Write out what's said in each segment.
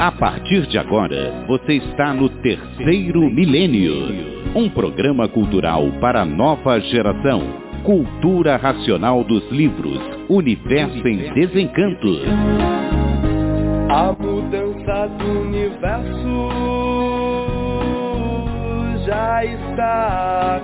A partir de agora, você está no Terceiro Milênio, um programa cultural para a nova geração. Cultura racional dos livros, Universo em Desencanto. A mudança do universo já está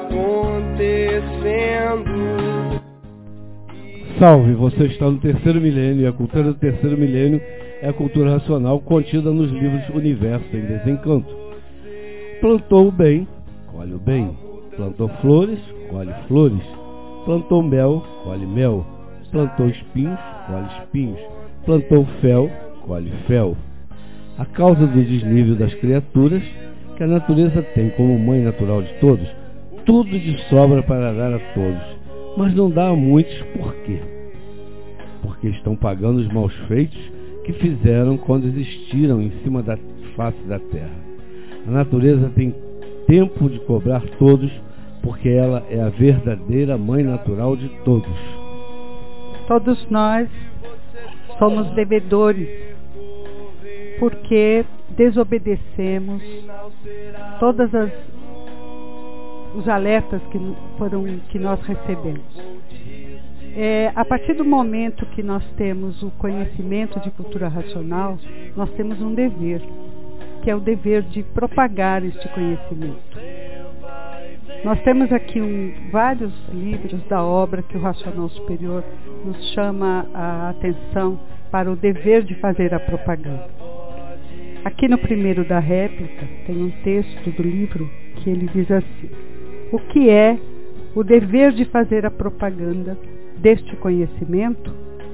acontecendo. Salve, você está no Terceiro Milênio, e a cultura do Terceiro Milênio é a cultura racional contida nos livros Universo em Desencanto. Plantou o bem, colhe o bem. Plantou flores, colhe flores. Plantou mel, colhe mel. Plantou espinhos, colhe espinhos. Plantou fel, colhe fel. A causa do desnível das criaturas, que a natureza tem como mãe natural de todos, tudo de sobra para dar a todos, mas não dá a muitos. Por quê? Porque estão pagando os maus feitos que fizeram quando existiram em cima da face da terra. A natureza tem tempo de cobrar todos, porque ela é a verdadeira mãe natural de todos. Todos nós somos devedores, porque desobedecemos todas os alertas que nós recebemos. A partir do momento que nós temos o conhecimento de cultura racional, nós temos um dever, que é o dever de propagar este conhecimento. Nós temos aqui vários livros da obra que o Racional Superior nos chama a atenção para o dever de fazer a propaganda. Aqui no primeiro da réplica tem um texto do livro que ele diz assim: o que é o dever de fazer a propaganda deste conhecimento?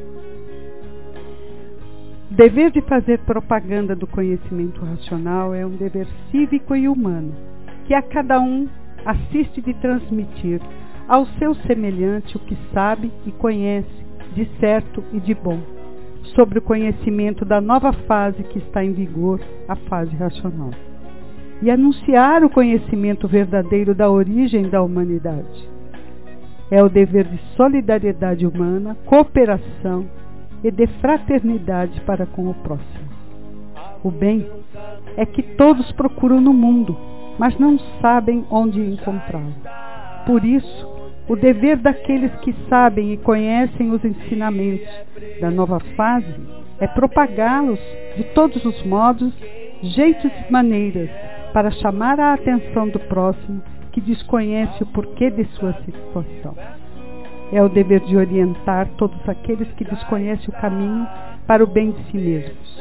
O dever de fazer propaganda do conhecimento racional é um dever cívico e humano, que a cada um assiste de transmitir ao seu semelhante o que sabe e conhece de certo e de bom, sobre o conhecimento da nova fase que está em vigor, a fase racional, e anunciar o conhecimento verdadeiro da origem da humanidade. É o dever de solidariedade humana, cooperação e de fraternidade para com o próximo. O bem é que todos procuram no mundo, mas não sabem onde encontrá-lo. Por isso, o dever daqueles que sabem e conhecem os ensinamentos da nova fase é propagá-los de todos os modos, jeitos e maneiras, para chamar a atenção do próximo que desconhece o porquê de sua situação. É o dever de orientar todos aqueles que desconhecem o caminho para o bem de si mesmos.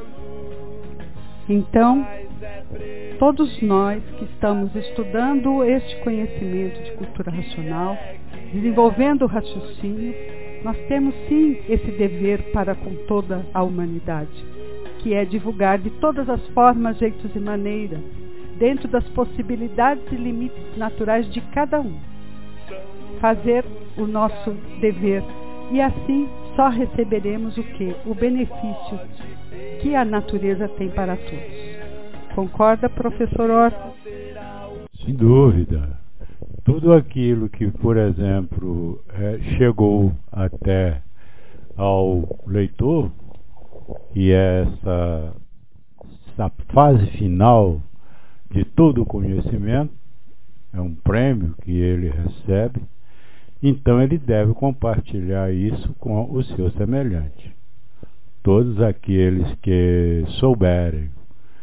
Então, todos nós que estamos estudando este conhecimento de cultura racional, desenvolvendo o raciocínio, nós temos sim esse dever para com toda a humanidade, que é divulgar de todas as formas, jeitos e maneiras, dentro das possibilidades e limites naturais de cada um. Fazer o nosso dever, e assim só receberemos o quê? O benefício que a natureza tem para todos. Concorda, professor Horta? Sem dúvida. Tudo aquilo que, por exemplo, chegou até ao leitor, e essa fase final de todo o conhecimento, é um prêmio que ele recebe, então ele deve compartilhar isso com o seu semelhante. Todos aqueles que souberem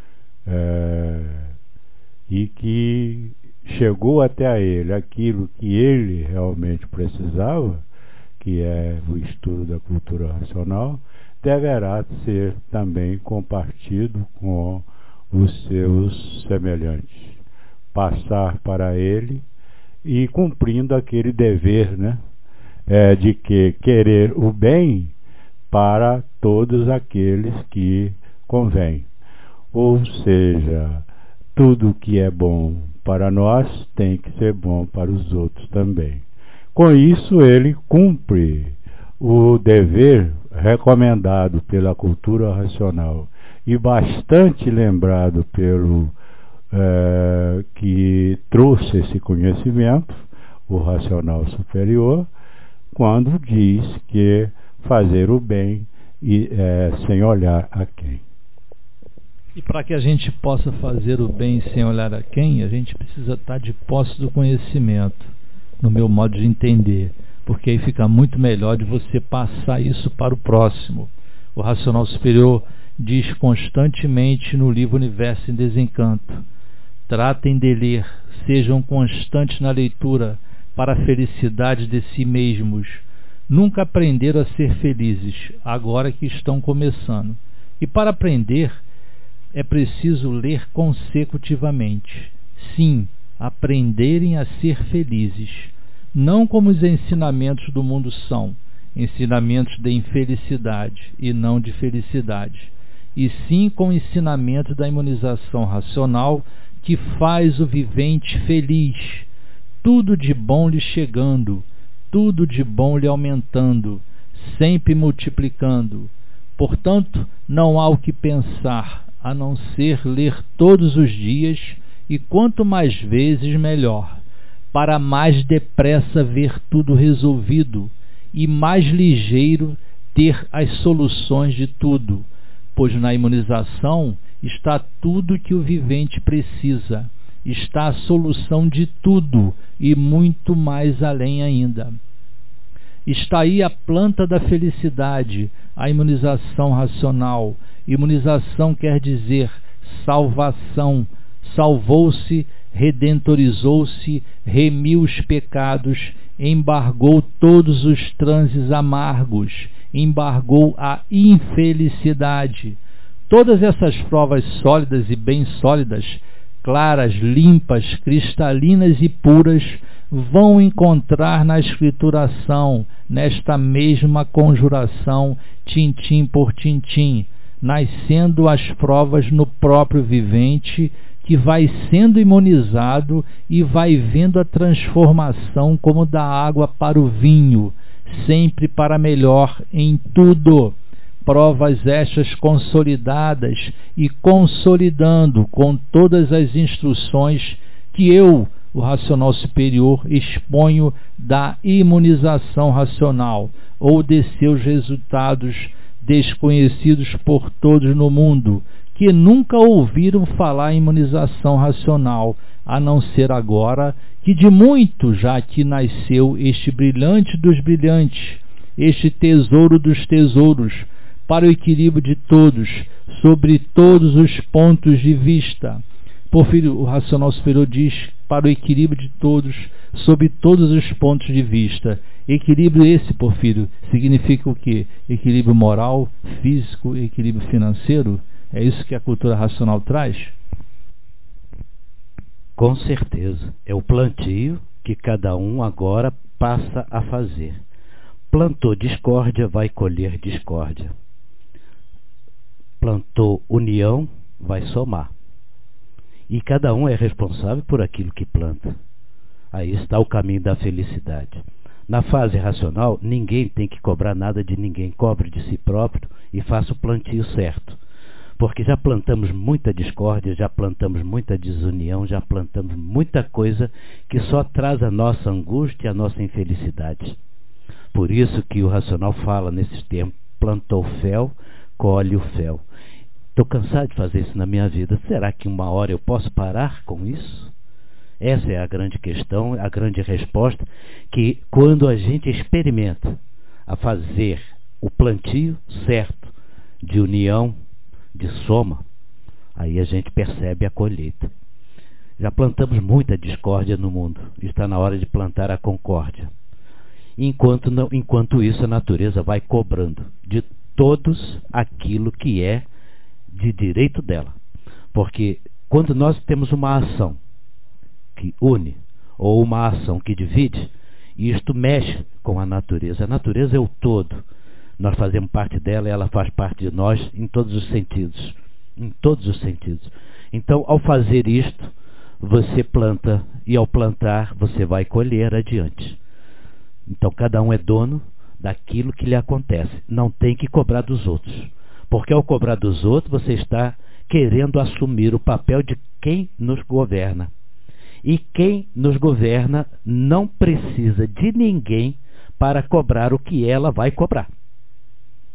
e que chegou até a ele aquilo que ele realmente precisava, que é o estudo da cultura racional, deverá ser também compartido com os seus semelhantes, passar para ele e cumprindo aquele dever, de que querer o bem para todos aqueles que convém. Ou seja, tudo que é bom para nós tem que ser bom para os outros também. Com isso, ele cumpre o dever recomendado pela cultura racional e bastante lembrado pelo que trouxe esse conhecimento, o racional superior, quando diz que fazer o bem sem olhar a quem. E para que a gente possa fazer o bem sem olhar a quem, a gente precisa estar de posse do conhecimento, no meu modo de entender, porque aí fica muito melhor de você passar isso para o próximo. O Racional Superior diz constantemente no livro Universo em Desencanto: tratem de ler, sejam constantes na leitura para a felicidade de si mesmos. Nunca aprenderam a ser felizes, agora que estão começando. E para aprender, é preciso ler consecutivamente. Sim, aprenderem a ser felizes. Não como os ensinamentos do mundo são, ensinamentos de infelicidade e não de felicidade. E sim com o ensinamento da imunização racional que faz o vivente feliz. Tudo de bom lhe chegando, tudo de bom lhe aumentando, sempre multiplicando. Portanto, não há o que pensar, a não ser ler todos os dias, e quanto mais vezes melhor, para mais depressa ver tudo resolvido e mais ligeiro ter as soluções de tudo, pois na imunização está tudo que o vivente precisa, está a solução de tudo e muito mais além ainda. Está aí a planta da felicidade, a imunização racional. Imunização quer dizer salvação. Salvou-se, redentorizou-se, remiu os pecados, embargou todos os transes amargos, embargou a infelicidade. Todas essas provas sólidas e bem sólidas, claras, limpas, cristalinas e puras, vão encontrar na escrituração, nesta mesma conjuração, tintim por tintim, nascendo as provas no próprio vivente, que vai sendo imunizado e vai vendo a transformação como da água para o vinho, sempre para melhor em tudo. Provas estas consolidadas e consolidando com todas as instruções que eu, o Racional Superior, exponho da imunização racional ou de seus resultados desconhecidos por todos no mundo, que nunca ouviram falar em imunização racional, a não ser agora que de muito já que nasceu este brilhante dos brilhantes, este tesouro dos tesouros, para o equilíbrio de todos, sobre todos os pontos de vista. Porfírio, o Racional Superior diz para o equilíbrio de todos, sob todos os pontos de vista. Equilíbrio esse, Porfírio, significa o quê? Equilíbrio moral, físico, equilíbrio financeiro? É isso que a cultura racional traz? Com certeza. É o plantio que cada um agora passa a fazer. Plantou discórdia, vai colher discórdia. Plantou união, vai somar. E cada um é responsável por aquilo que planta. Aí está o caminho da felicidade. Na fase racional, ninguém tem que cobrar nada de ninguém. Cobre de si próprio e faça o plantio certo. Porque já plantamos muita discórdia, já plantamos muita desunião, já plantamos muita coisa que só traz a nossa angústia e a nossa infelicidade. Por isso que o racional fala nesses termos: plantou fel, colhe o fel. Estou cansado de fazer isso na minha vida. Será que uma hora eu posso parar com isso? Essa é a grande questão, a grande resposta, que quando a gente experimenta a fazer o plantio certo, de união, de soma, aí a gente percebe a colheita. Já plantamos muita discórdia no mundo, está na hora de plantar a concórdia. Enquanto isso, a natureza vai cobrando de todos aquilo que é de direito dela. Porque quando nós temos uma ação que une ou uma ação que divide, isto mexe com a natureza. A natureza é o todo. Nós fazemos parte dela e ela faz parte de nós em todos os sentidos. Em todos os sentidos. Então, ao fazer isto, você planta e ao plantar você vai colher adiante. Então, cada um é dono daquilo que lhe acontece. Não tem que cobrar dos outros. Porque ao cobrar dos outros, você está querendo assumir o papel de quem nos governa. E quem nos governa não precisa de ninguém para cobrar o que ela vai cobrar.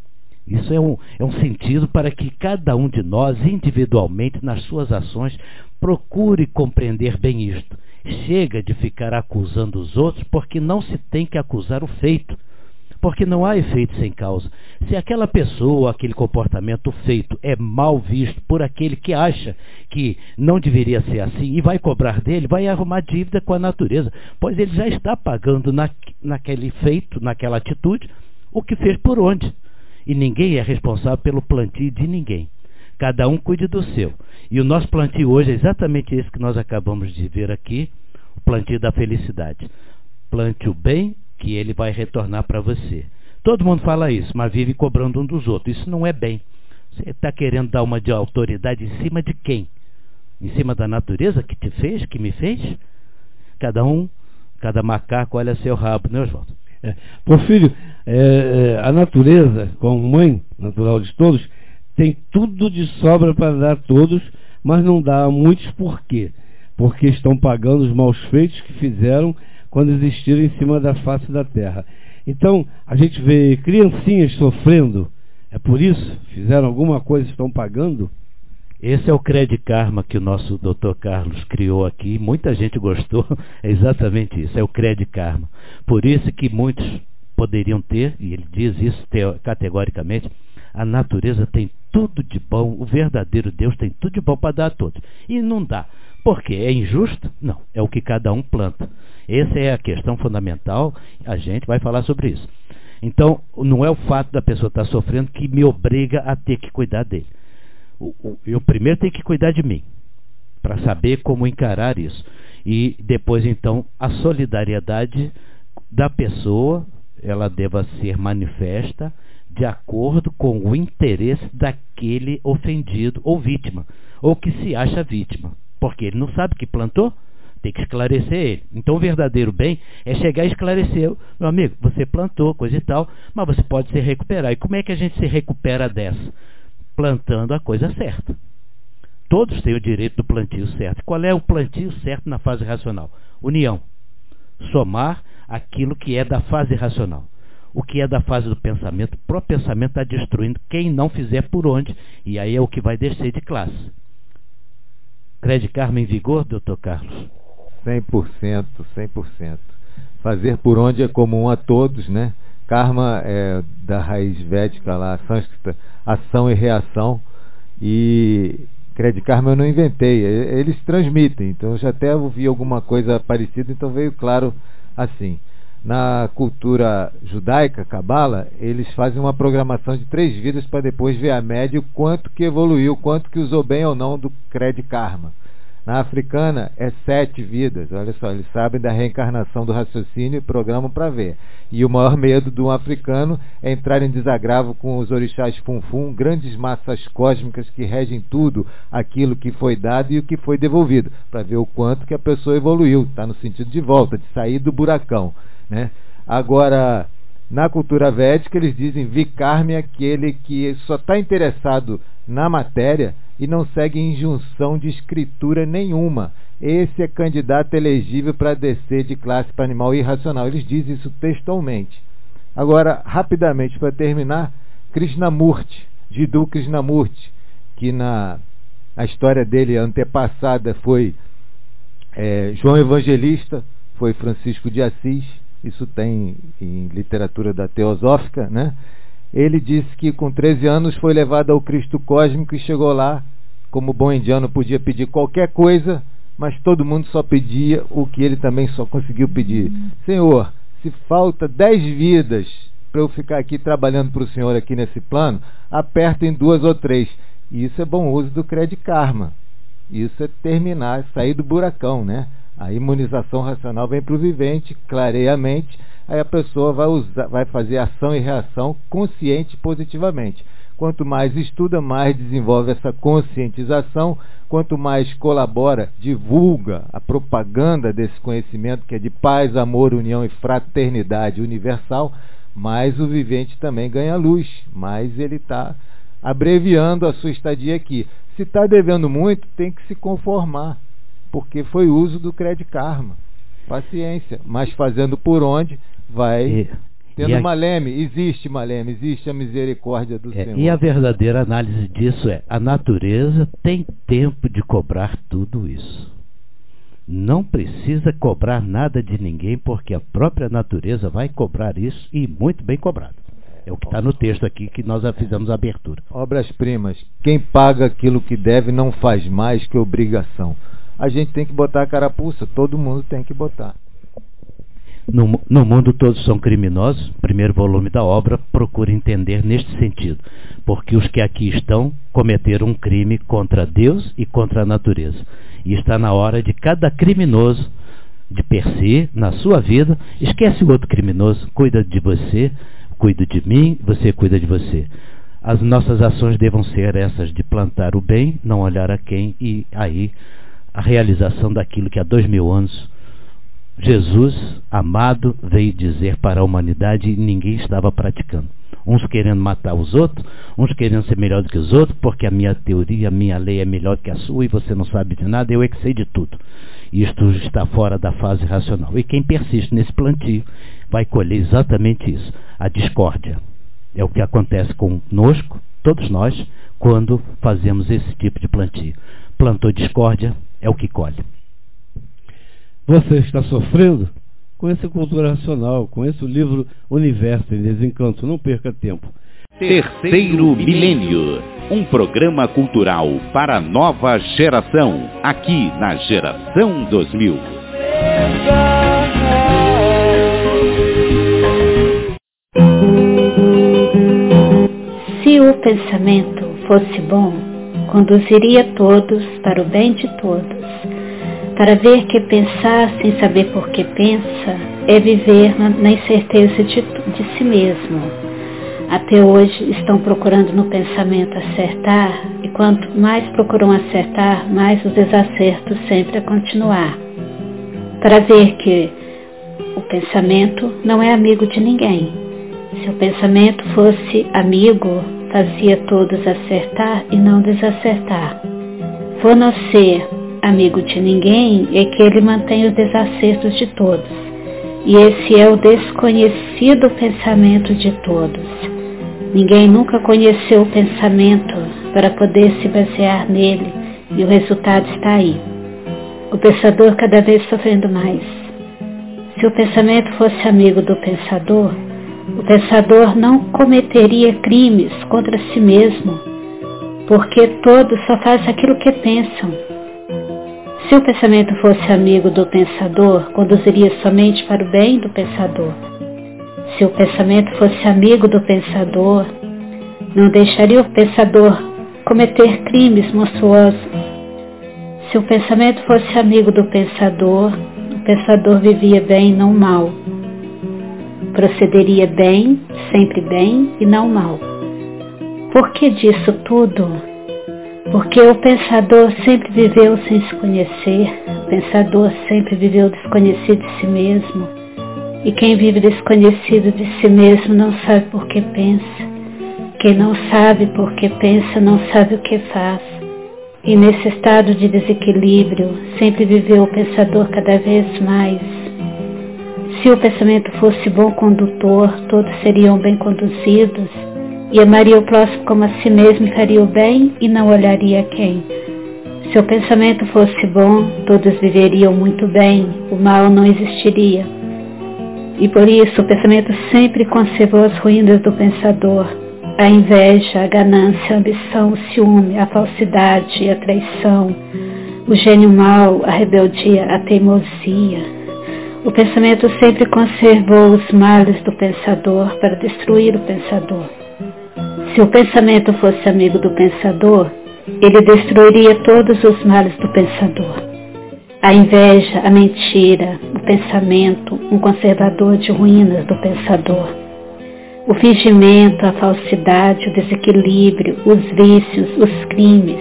Isso é um sentido para que cada um de nós, individualmente, nas suas ações, procure compreender bem isto. Chega de ficar acusando os outros, porque não se tem que acusar o feito. Porque não há efeito sem causa. Se aquela pessoa, aquele comportamento feito é mal visto por aquele que acha que não deveria ser assim e vai cobrar dele, vai arrumar dívida com a natureza, pois ele já está pagando naquele feito, naquela atitude, o que fez por onde. E ninguém é responsável pelo plantio de ninguém. Cada um cuide do seu. E o nosso plantio hoje é exatamente esse que nós acabamos de ver aqui, o plantio da felicidade. Plante o bem, que ele vai retornar para você. Todo mundo fala isso, mas vive cobrando um dos outros. Isso não é bem. Você está querendo dar uma de autoridade em cima de quem? Em cima da natureza que te fez, que me fez? Cada macaco olha seu rabo, né, Oswaldo? Porfírio, a natureza, como mãe natural de todos, tem tudo de sobra para dar a todos, mas não dá a muitos por quê? Porque estão pagando os maus feitos que fizeram quando existiram em cima da face da terra. Então, a gente vê criancinhas sofrendo, é por isso? Fizeram alguma coisa e estão pagando? Esse é o Crédito Karma que o nosso Dr. Carlos criou aqui, muita gente gostou, é exatamente isso, é o Crédito Karma. Por isso que muitos poderiam ter, e ele diz isso categoricamente, a natureza tem tudo de bom, o verdadeiro Deus tem tudo de bom para dar a todos. E não dá. Por quê? É injusto? Não, é o que cada um planta. Essa é a questão fundamental, a gente vai falar sobre isso. Então, não é o fato da pessoa estar sofrendo que me obriga a ter que cuidar dele. Eu primeiro tenho que cuidar de mim, para saber como encarar isso. E depois, então, a solidariedade da pessoa, ela deva ser manifesta de acordo com o interesse daquele ofendido ou vítima, ou que se acha vítima, porque ele não sabe que plantou, tem que esclarecer ele. Então o verdadeiro bem é chegar e esclarecer, meu amigo, você plantou, coisa e tal, mas você pode se recuperar. E como é que a gente se recupera dessa? Plantando a coisa certa. Todos têm o direito do plantio certo. Qual é o plantio certo na fase racional? União. Somar aquilo que é da fase racional. O que é da fase do pensamento, o próprio pensamento está destruindo quem não fizer por onde, e aí é o que vai descer de classe. Crédito Karma em vigor, doutor Carlos? 100%, 100%. Fazer por onde é comum a todos, né? Karma é da raiz védica lá, sânscrita, ação e reação, e Crédito Karma eu não inventei, eles transmitem, então eu já até ouvi alguma coisa parecida, então veio claro assim. Na cultura judaica, Cabala, eles fazem uma programação de 3 vidas para depois ver a média, o quanto que evoluiu, quanto que usou bem ou não do Crédito Karma. Na africana é 7 vidas, olha só, eles sabem da reencarnação do raciocínio e programam para ver. E o maior medo de um africano é entrar em desagravo com os orixás Funfun, grandes massas cósmicas que regem tudo aquilo que foi dado e o que foi devolvido, para ver o quanto que a pessoa evoluiu, está no sentido de volta, de sair do buracão, né? Agora, na cultura védica, eles dizem Vikarma é aquele que só está interessado na matéria e não segue injunção de escritura nenhuma. Esse é candidato elegível para descer de classe para animal irracional. Eles dizem isso textualmente. Agora, rapidamente, para terminar, Krishnamurti, Jiddu Krishnamurti, que na história dele antepassada foi João Evangelista, foi Francisco de Assis, isso tem em literatura da teosófica, né? Ele disse que com 13 anos foi levado ao Cristo cósmico e chegou lá, como bom indiano, podia pedir qualquer coisa, mas todo mundo só pedia o que ele também só conseguiu pedir. Senhor, se falta 10 vidas para eu ficar aqui trabalhando para o Senhor aqui nesse plano, aperta em 2 ou 3. E isso é bom uso do Crédito Karma. Isso é terminar, sair do buracão, né? A imunização racional vem para o vivente, clareia a mente, aí a pessoa vai fazer ação e reação consciente positivamente. Quanto mais estuda, mais desenvolve essa conscientização, quanto mais colabora, divulga a propaganda desse conhecimento que é de paz, amor, união e fraternidade universal, mais o vivente também ganha luz, mais ele está abreviando a sua estadia aqui. Se está devendo muito, tem que se conformar, porque foi uso do Crédito Karma. Paciência, mas fazendo por onde vai Tendo Maleme, existe a misericórdia do Senhor. E a verdadeira análise disso a natureza tem tempo de cobrar tudo isso. Não precisa cobrar nada de ninguém, porque a própria natureza vai cobrar isso, e muito bem cobrado. É o que está no texto aqui que nós já fizemos a abertura. Obras-primas. Quem paga aquilo que deve não faz mais que obrigação. A gente tem que botar a carapuça, todo mundo tem que botar. No mundo todos são criminosos. O primeiro volume da obra procura entender neste sentido, porque os que aqui estão cometeram um crime contra Deus e contra a natureza, e está na hora de cada criminoso de per se, na sua vida, esquece o outro criminoso, cuida de você, cuido de mim, você cuida de você. As nossas ações devam ser essas, de plantar o bem, não olhar a quem, e aí a realização daquilo que há 2000 anos Jesus, amado, veio dizer para a humanidade e ninguém estava praticando. Uns querendo matar os outros, uns querendo ser melhor do que os outros, porque a minha teoria, a minha lei é melhor do que a sua e você não sabe de nada, eu é que sei de tudo. Isto está fora da fase racional. E quem persiste nesse plantio vai colher exatamente isso, a discórdia. É o que acontece conosco, todos nós, quando fazemos esse tipo de plantio. Plantou discórdia, é o que colhe. Você está sofrendo? Conheça a Cultura Racional, conheça o livro Universo em Desencanto, não perca tempo. Terceiro Milênio, um programa cultural para a nova geração, aqui na Geração 2000. Se o pensamento fosse bom, conduziria todos para o bem de todos. Para ver que pensar sem saber por que pensa é viver na incerteza de si mesmo. Até hoje estão procurando no pensamento acertar, e quanto mais procuram acertar, mais os desacertos sempre a continuar. Para ver que o pensamento não é amigo de ninguém. Se o pensamento fosse amigo, fazia todos acertar e não desacertar. Por não ser amigo de ninguém, é que ele mantém os desacertos de todos. E esse é o desconhecido pensamento de todos. Ninguém nunca conheceu o pensamento para poder se basear nele, e o resultado está aí. O pensador cada vez sofrendo mais. Se o pensamento fosse amigo do pensador, o pensador não cometeria crimes contra si mesmo, porque todos só fazem aquilo que pensam. Se o pensamento fosse amigo do pensador, conduziria somente para o bem do pensador. Se o pensamento fosse amigo do pensador, não deixaria o pensador cometer crimes monstruosos. Se o pensamento fosse amigo do pensador, o pensador vivia bem, não mal. Procederia bem, sempre bem e não mal. Por que disso tudo? Porque o pensador sempre viveu sem se conhecer, o pensador sempre viveu desconhecido de si mesmo, e quem vive desconhecido de si mesmo não sabe por que pensa. Quem não sabe por que pensa não sabe o que faz. E nesse estado de desequilíbrio sempre viveu o pensador cada vez mais. Se o pensamento fosse bom condutor, todos seriam bem conduzidos, e amaria o próximo como a si mesmo e faria o bem e não olharia a quem. Se o pensamento fosse bom, todos viveriam muito bem, o mal não existiria. E por isso o pensamento sempre conservou as ruínas do pensador, a inveja, a ganância, a ambição, o ciúme, a falsidade, a traição, o gênio mau, a rebeldia, a teimosia. O pensamento sempre conservou os males do pensador para destruir o pensador. Se o pensamento fosse amigo do pensador, ele destruiria todos os males do pensador. A inveja, a mentira, o pensamento, um conservador de ruínas do pensador. O fingimento, a falsidade, o desequilíbrio, os vícios, os crimes.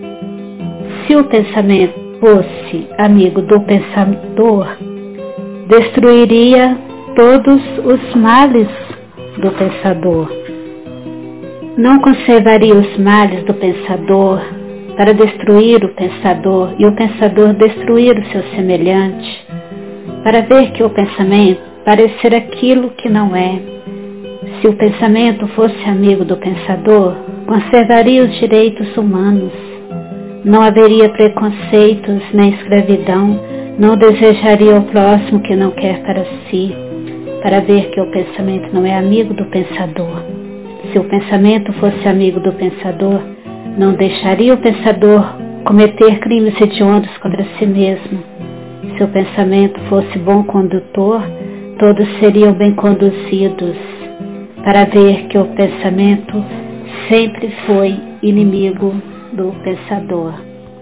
Se o pensamento fosse amigo do pensador, destruiria todos os males do pensador. Não conservaria os males do pensador para destruir o pensador e o pensador destruir o seu semelhante, para ver que o pensamento parece ser aquilo que não é, Se o pensamento fosse amigo do pensador, conservaria os direitos humanos. Não haveria preconceitos nem escravidão, não desejaria o próximo que não quer para si, para ver que o pensamento não é amigo do pensador. Se o pensamento fosse amigo do pensador, não deixaria o pensador cometer crimes hediondos contra si mesmo. Se o pensamento fosse bom condutor, todos seriam bem conduzidos, para ver que o pensamento sempre foi inimigo do pensador.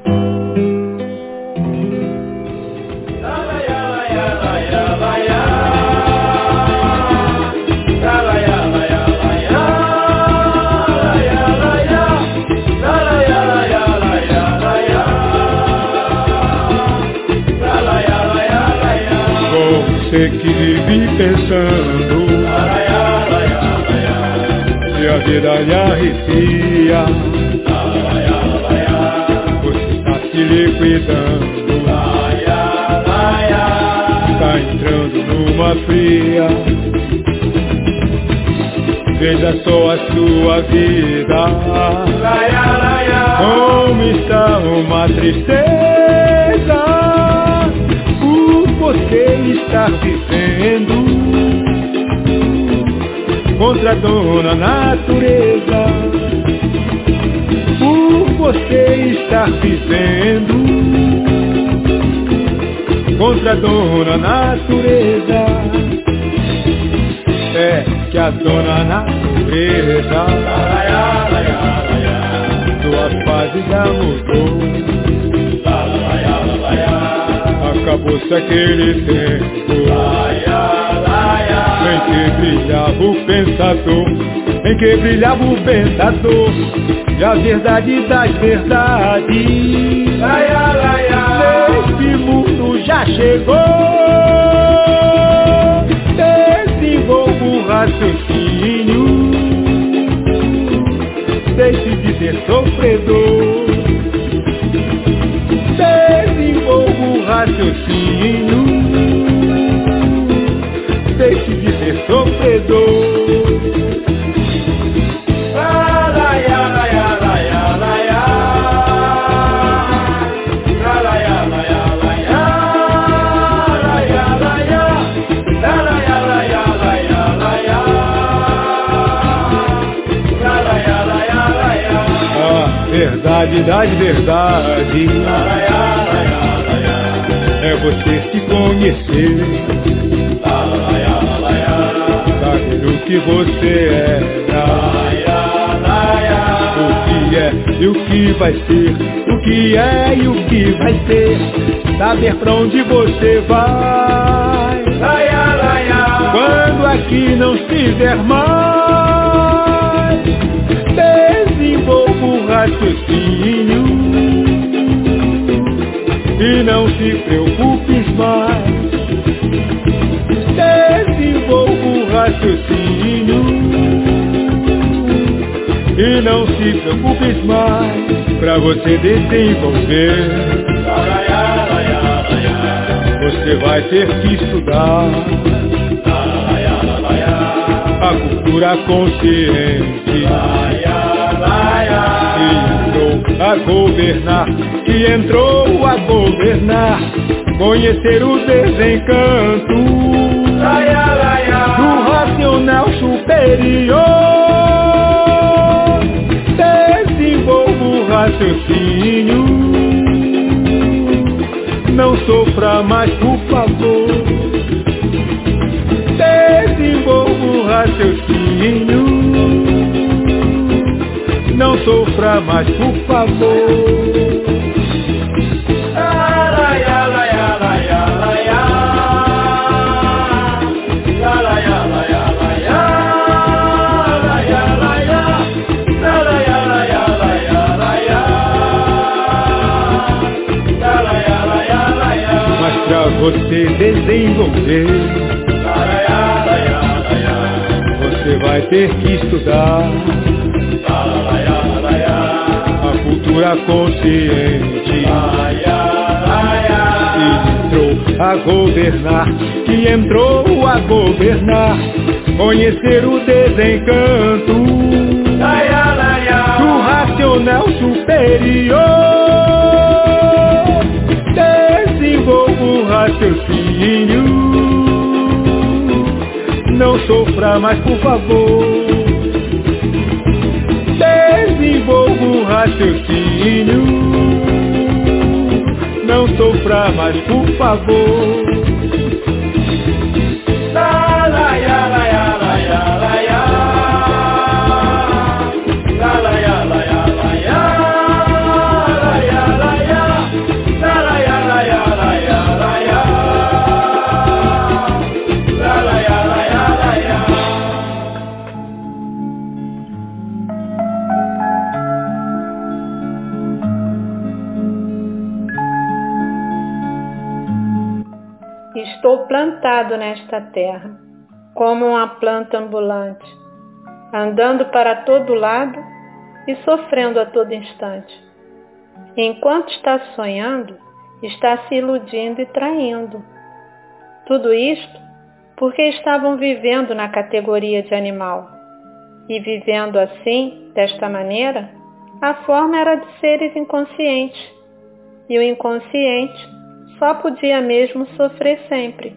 Você que vive pensando se a vida lhe arrepia, você está se liquidando, está entrando numa fria. Veja só a sua vida, como está uma tristeza. Você está vivendo contra a dona natureza. Por você estar vivendo contra a dona natureza. É que a dona natureza sua fase já mudou. Acabou-se aquele tempo em que brilhava o pensador, em que brilhava o pensador, e a verdade das verdades neste mundo já chegou. Desenvolva o raciocínio, deixe de ser sofredor. Desenvolva o raciocínio, deixe de ser sofredor. Verdade das verdades é você se conhecer, saber o que você o que é e o que vai ser, o que é e o que vai ser, saber pra onde você vai, quando aqui não estiver mais. Desenvolva o raciocínio e não se preocupe mais. Desenvolva o raciocínio e não se preocupe mais. Pra você desenvolver, você vai ter que estudar a cultura consciente que entrou a governar, conhecer o desencanto do racional superior. Desenvolva o raciocínio, não sofra mais, por favor. Desenvolva o raciocínio, não sofra mais, por favor. Mas pra você desenvolver, você vai ter que estudar a cultura consciente que entrou a governar, que entrou a governar, conhecer o desencanto do racional superior. Desenvolva o raciocínio, não sofra mais, por favor. Desenvolva o raciocínio, não sofra mais, por favor. La la ya la ya la ya la ya. La la ya la ya la ya. La ya la ya. La la ya la ya la ya la ya. La la ya la ya la ya. Estou plantado nesta terra, como uma planta ambulante, andando para todo lado e sofrendo a todo instante. Enquanto está sonhando, está se iludindo e traindo. Tudo isto porque estavam vivendo na categoria de animal. E vivendo assim, desta maneira, a forma era de seres inconscientes. E o inconsciente só podia mesmo sofrer sempre.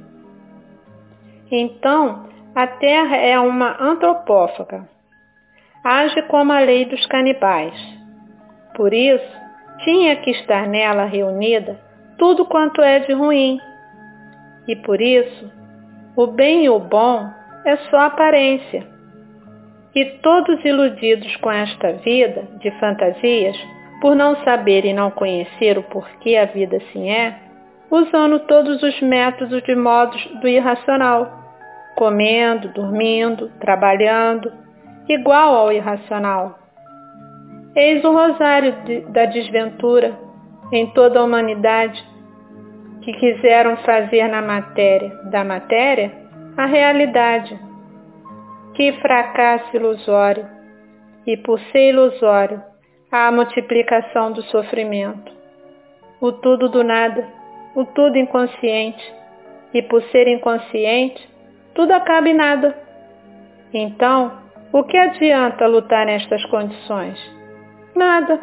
Então, a Terra é uma antropófaga. Age como a lei dos canibais. Por isso, tinha que estar nela reunida tudo quanto é de ruim. E por isso, o bem e o bom é só aparência. E todos iludidos com esta vida de fantasias, por não saber e não conhecer o porquê a vida assim é, usando todos os métodos de modos do irracional, comendo, dormindo, trabalhando, igual ao irracional. Eis o rosário da desventura em toda a humanidade, que quiseram fazer da matéria, a realidade. Que fracasso ilusório, e por ser ilusório, a multiplicação do sofrimento. O tudo do nada, o tudo inconsciente, e por ser inconsciente, tudo acaba em nada. Então, o que adianta lutar nestas condições? Nada.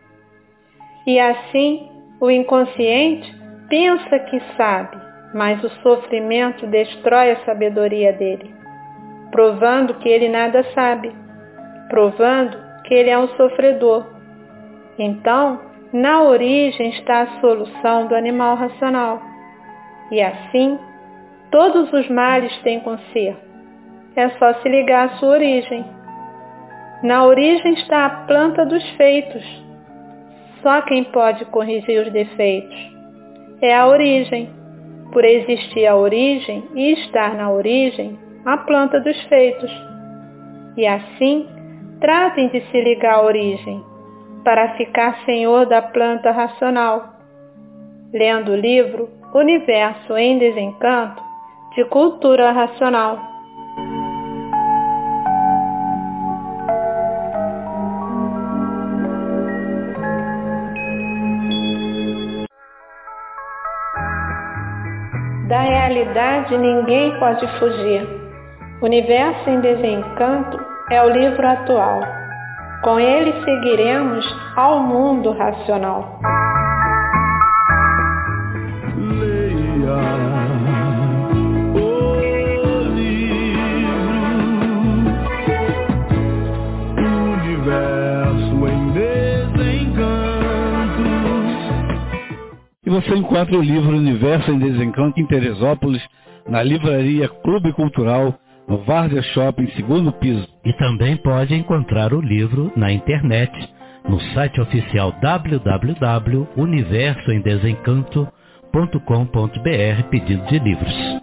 E assim, o inconsciente pensa que sabe, mas o sofrimento destrói a sabedoria dele, provando que ele nada sabe, provando que ele é um sofredor. Então, na origem está a solução do animal racional. E assim, todos os males têm conserto. É só se ligar à sua origem. Na origem está a planta dos feitos. Só quem pode corrigir os defeitos é a origem. Por existir a origem e estar na origem, a planta dos feitos. E assim, tratem de se ligar à origem, para ficar senhor da planta racional. Lendo o livro Universo em Desencanto, de Cultura Racional. Da realidade ninguém pode fugir. Universo em Desencanto é o livro atual. Com ele seguiremos ao mundo racional. Leia o livro Universo em Desencanto. E você encontra o livro Universo em Desencanto em Teresópolis, na livraria Clube Cultural, no Várzea Shopping, segundo piso. E também pode encontrar o livro na internet, no site oficial www.universoemdesencanto.com.br, pedido de livros.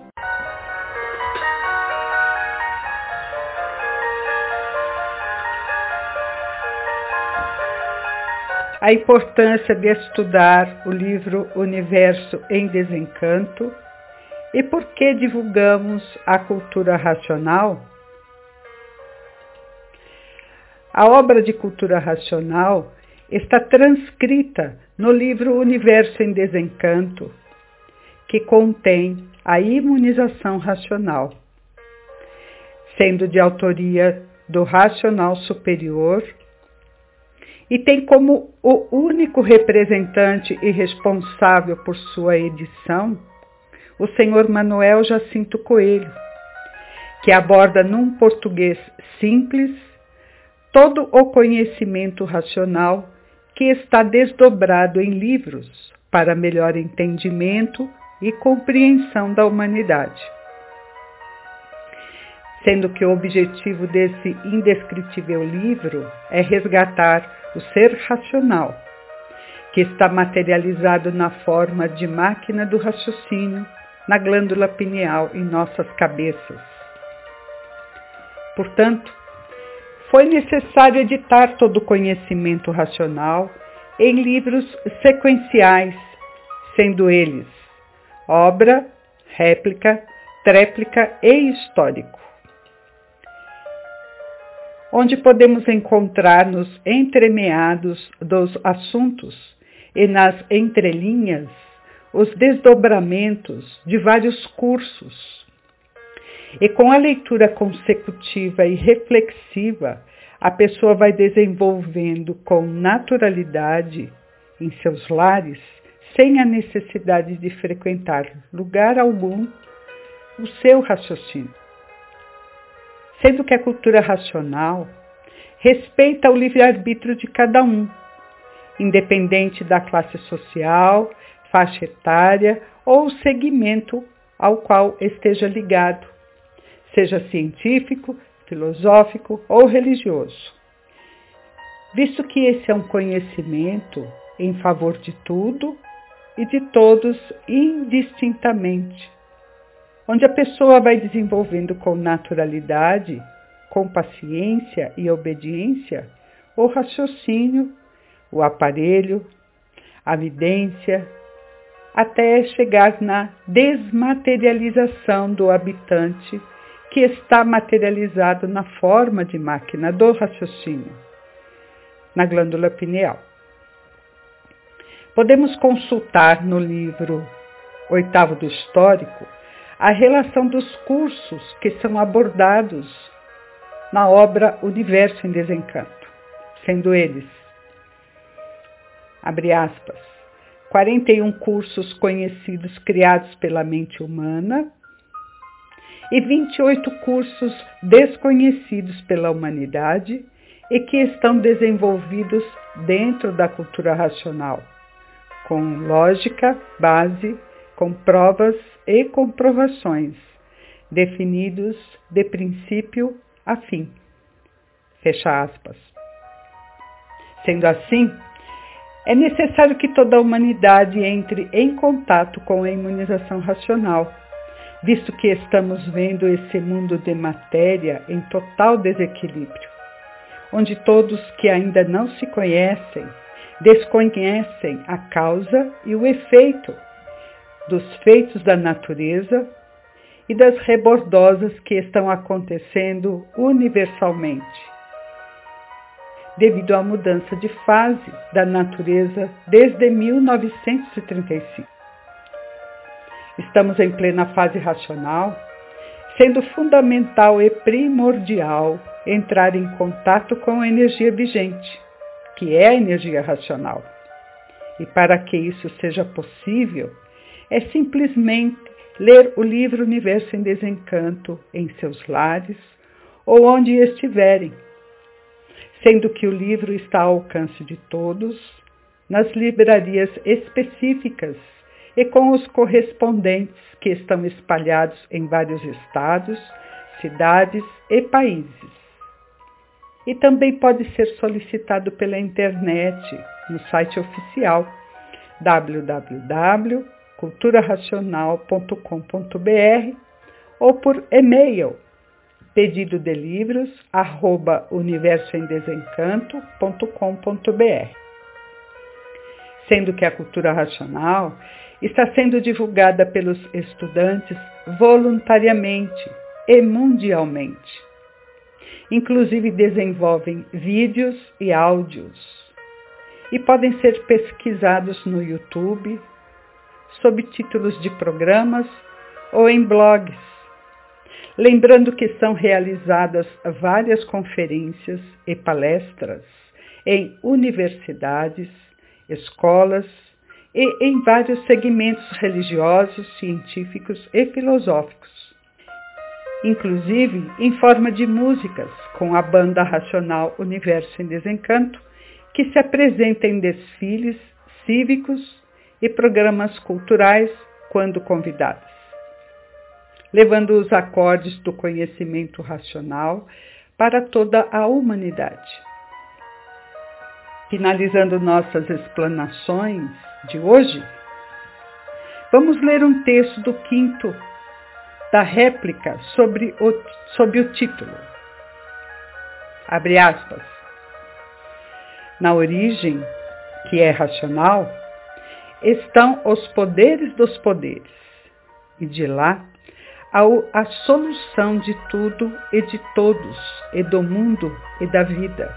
A importância de estudar o livro Universo em Desencanto e por que divulgamos a cultura racional. A obra de cultura racional está transcrita no livro Universo em Desencanto, que contém a imunização racional, sendo de autoria do Racional Superior, e tem como o único representante e responsável por sua edição o Sr. Manuel Jacinto Coelho, que aborda num português simples todo o conhecimento racional que está desdobrado em livros para melhor entendimento e compreensão da humanidade. Sendo que o objetivo desse indescritível livro é resgatar o ser racional, que está materializado na forma de máquina do raciocínio, na glândula pineal em nossas cabeças. Portanto, foi necessário editar todo o conhecimento racional em livros sequenciais, sendo eles obra, réplica, tréplica e histórico, onde podemos encontrar nos entremeados dos assuntos e nas entrelinhas os desdobramentos de vários cursos. E com a leitura consecutiva e reflexiva, a pessoa vai desenvolvendo com naturalidade em seus lares, sem a necessidade de frequentar lugar algum, o seu raciocínio. Sendo que a cultura racional respeita o livre-arbítrio de cada um, independente da classe social, faixa etária ou segmento ao qual esteja ligado, seja científico, filosófico ou religioso. Visto que esse é um conhecimento em favor de tudo e de todos indistintamente, onde a pessoa vai desenvolvendo com naturalidade, com paciência e obediência, o raciocínio, o aparelho, a vidência, até chegar na desmaterialização do habitante que está materializado na forma de máquina do raciocínio, na glândula pineal. Podemos consultar no livro 8º do Histórico a relação dos cursos que são abordados na obra Universo em Desencanto, sendo eles, abre aspas, 41 cursos conhecidos criados pela mente humana e 28 cursos desconhecidos pela humanidade e que estão desenvolvidos dentro da cultura racional, com lógica, base, com provas e comprovações, definidos de princípio a fim. Fecha aspas. Sendo assim, é necessário que toda a humanidade entre em contato com a imunização racional, visto que estamos vendo esse mundo de matéria em total desequilíbrio, onde todos que ainda não se conhecem, desconhecem a causa e o efeito dos feitos da natureza e das rebordosas que estão acontecendo universalmente, devido à mudança de fase da natureza desde 1935. Estamos em plena fase racional, sendo fundamental e primordial entrar em contato com a energia vigente, que é a energia racional. E para que isso seja possível, é simplesmente ler o livro Universo em Desencanto em seus lares ou onde estiverem, sendo que o livro está ao alcance de todos, nas livrarias específicas e com os correspondentes que estão espalhados em vários estados, cidades e países. E também pode ser solicitado pela internet, no site oficial www.culturaracional.com.br ou por e-mail pedidodelivros@universoemdesencanto.com.br. Sendo que a cultura racional está sendo divulgada pelos estudantes voluntariamente e mundialmente. Inclusive desenvolvem vídeos e áudios e podem ser pesquisados no YouTube, sob títulos de programas ou em blogs, lembrando que são realizadas várias conferências e palestras em universidades, escolas e em vários segmentos religiosos, científicos e filosóficos, inclusive em forma de músicas com a banda racional Universo em Desencanto, que se apresenta em desfiles cívicos e programas culturais quando convidadas, levando os acordes do conhecimento racional para toda a humanidade. Finalizando nossas explanações de hoje, vamos ler um texto do quinto da réplica sob o título, abre aspas, na origem, que é racional, estão os poderes dos poderes, e de lá a solução de tudo e de todos, e do mundo e da vida.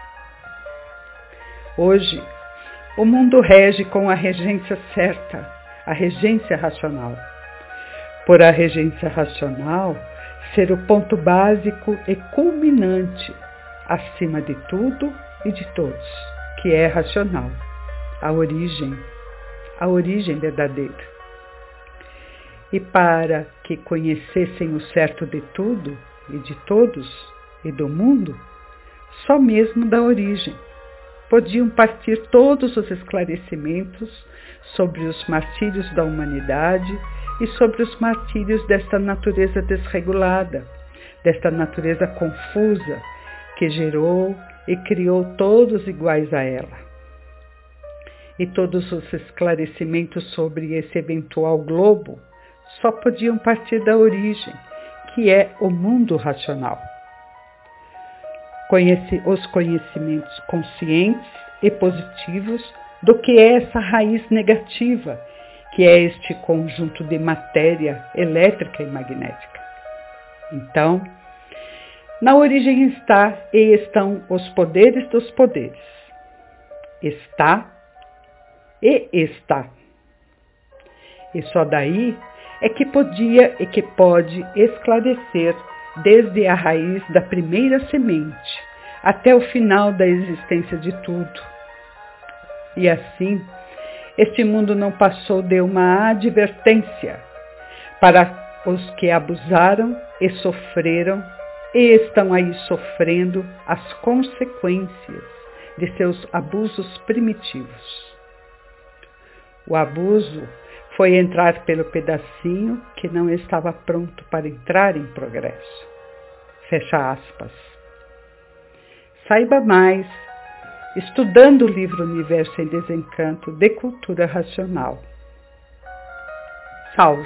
Hoje, o mundo rege com a regência certa, a regência racional. Por a regência racional ser o ponto básico e culminante, acima de tudo e de todos, que é racional, a origem verdadeira. E para que conhecessem o certo de tudo e de todos e do mundo, só mesmo da origem, podiam partir todos os esclarecimentos sobre os martírios da humanidade e sobre os martírios desta natureza desregulada, desta natureza confusa que gerou e criou todos iguais a ela. E todos os esclarecimentos sobre esse eventual globo só podiam partir da origem, que é o mundo racional. Os conhecimentos conscientes e positivos do que é essa raiz negativa, que é este conjunto de matéria elétrica e magnética. Então, na origem estão os poderes dos poderes. Está. E só daí é que podia e que pode esclarecer desde a raiz da primeira semente até o final da existência de tudo. E assim, este mundo não passou de uma advertência para os que abusaram e sofreram e estão aí sofrendo as consequências de seus abusos primitivos. O abuso foi entrar pelo pedacinho que não estava pronto para entrar em progresso. Fecha aspas. Saiba mais estudando o livro Universo em Desencanto de Cultura Racional. Salve!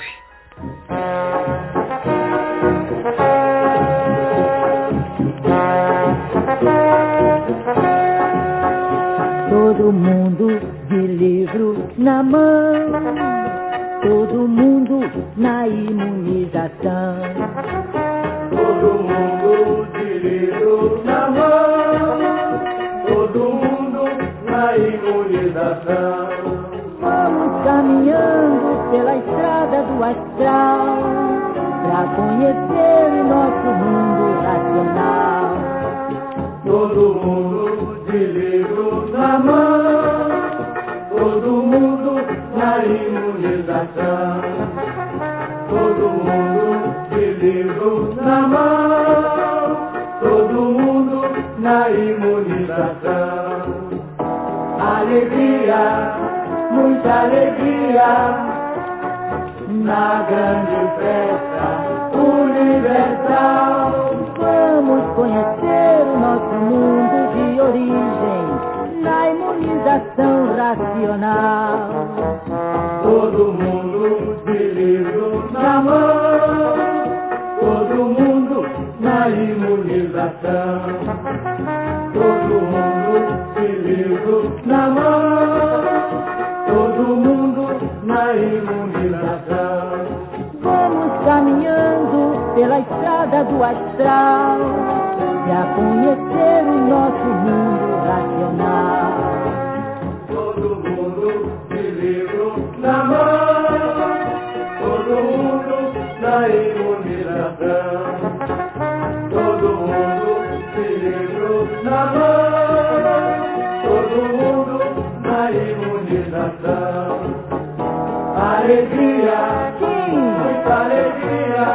Todo mundo de livro na mão, todo mundo na imunização. Todo mundo de livro na mão, todo mundo na imunização. Vamos caminhando pela estrada do astral, pra conhecer o nosso mundo racional. Todo mundo de livro na mão, todo mundo na imunização. Todo mundo de livro na mão, todo mundo na imunização. Alegria, muita alegria, na grande festa universal. Vamos conhecer o nosso mundo de origem, na imunização racional. Todo mundo de livro na mão, todo mundo na imunização. Todo mundo de livro na mão, todo mundo na imunização. Vamos caminhando pela estrada do astral, pra conhecer o nosso mundo racional. Todo mundo de livro na mão, harmonização. Alegria, sim, muita alegria.